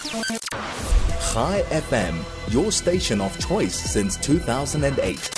Chai FM, your station of choice since 2008.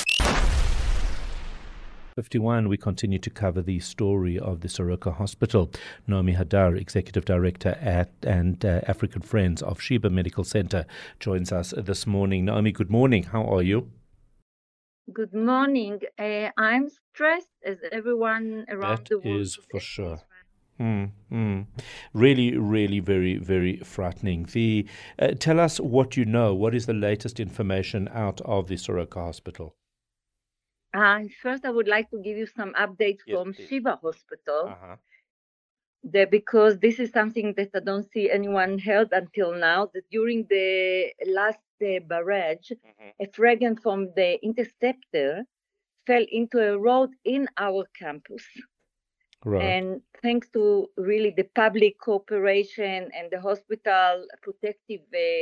51, we continue to cover the story of the Soroka Hospital. Naomi Hadar, Executive Director at African Friends of Sheba Medical Center, joins us this morning. Naomi, good morning. How are you? Good morning. I'm stressed as everyone around the world. That is for sure. Really, really very, very frightening. Tell us what you know. What is the latest information out of the Soroka Hospital? First, I would like to give you some updates from please. Sheba Hospital, because this is something that I don't see anyone held until now, that during the last barrage, a fragment from the interceptor fell into a road in our campus. Right. And thanks to really the public cooperation and the hospital protective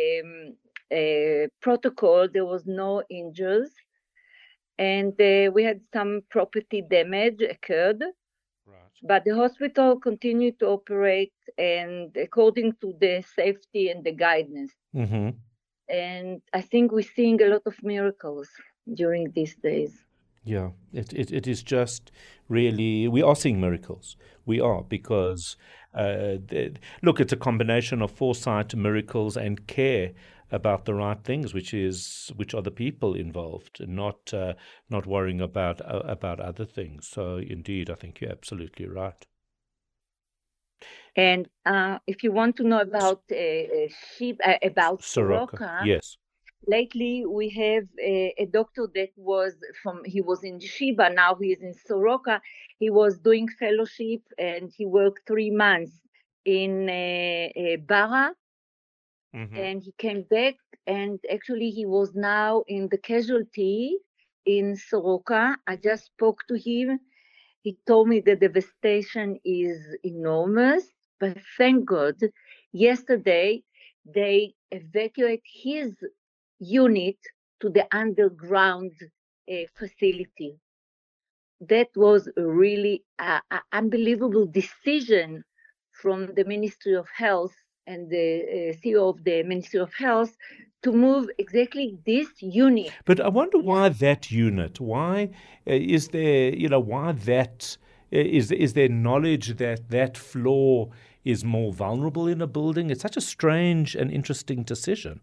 protocol, there was no injuries. And we had some property damage occurred. Right. But the hospital continued to operate and according to the safety and the guidance. And I think we're seeing a lot of miracles during these days. Yeah, it is just really, we are seeing miracles. We are, because, look, it's a combination of foresight, miracles, and care about the right things, which are the people involved, and not worrying about other things. So, indeed, I think you're absolutely right. And if you want to know about about Soroka, yes. Lately, we have a doctor that he was in Sheba, now he is in Soroka. He was doing fellowship and he worked 3 months in Bara. And he came back, and actually he was now in the casualty in Soroka. I just spoke to him. He told me the devastation is enormous, but thank God, yesterday they evacuated his unit to the underground facility. That was a really unbelievable decision from the Ministry of Health and the CEO of the Ministry of Health to move exactly this unit. But I wonder why that unit? Why is there, why that, is there knowledge that that floor is more vulnerable in a building? It's such a strange and interesting decision.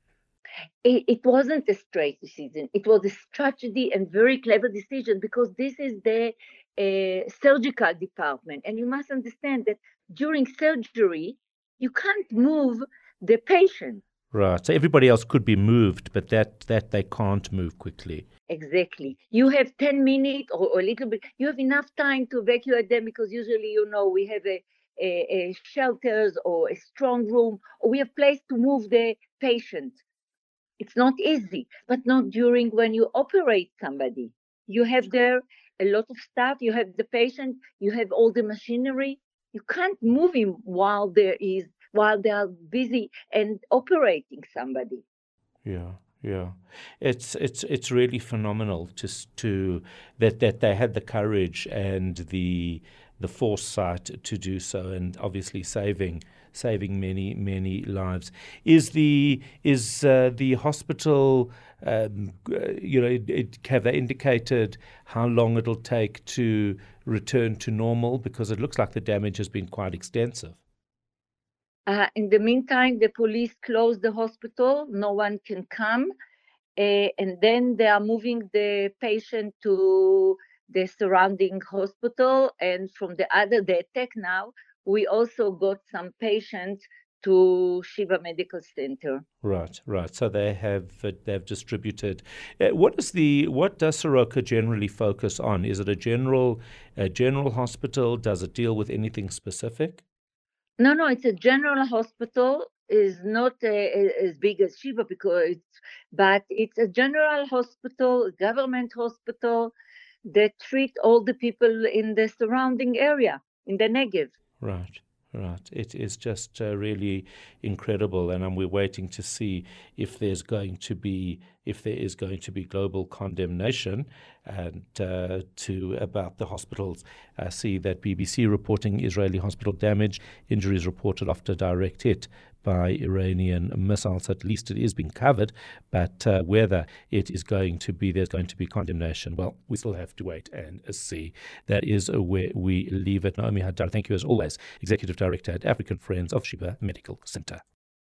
It wasn't a straight decision. It was a strategy and very clever decision, because this is the surgical department. And you must understand that during surgery, you can't move the patient. Right. So everybody else could be moved, but that they can't move quickly. Exactly. You have 10 minutes or a little bit. You have enough time to evacuate them, because usually, we have a shelters or a strong room, or we have place to move the patient. It's not easy, but not during when you operate somebody. You have there a lot of staff, you have the patient, you have all the machinery. You can't move him while they are busy and operating somebody. Yeah. It's really phenomenal to that they had the courage and the foresight to do so, and obviously saving many lives. Is the hospital, have they indicated how long it'll take to return to normal? Because it looks like the damage has been quite extensive. In the meantime, the police closed the hospital. No one can come. And then they are moving the patient to the surrounding hospital. And from the attack now, we also got some patients to Sheba Medical Center. Right. So they've distributed. What does Soroka generally focus on? Is it a general hospital? Does it deal with anything specific? No, it's a general hospital. Is not as big as Sheba, but it's a general hospital, government hospital that treat all the people in the surrounding area in the Negev. Right. It is just really incredible, and we're waiting to see if there is going to be global condemnation and about the hospitals. I see that BBC reporting Israeli hospital damage, injuries reported after direct hit by Iranian missiles. At least it is being covered, but whether it is going to be, there's going to be condemnation, well, we still have to wait and see. That is where we leave it. Naomi Haddad, thank you as always, Executive Director at African Friends of Sheba Medical Center.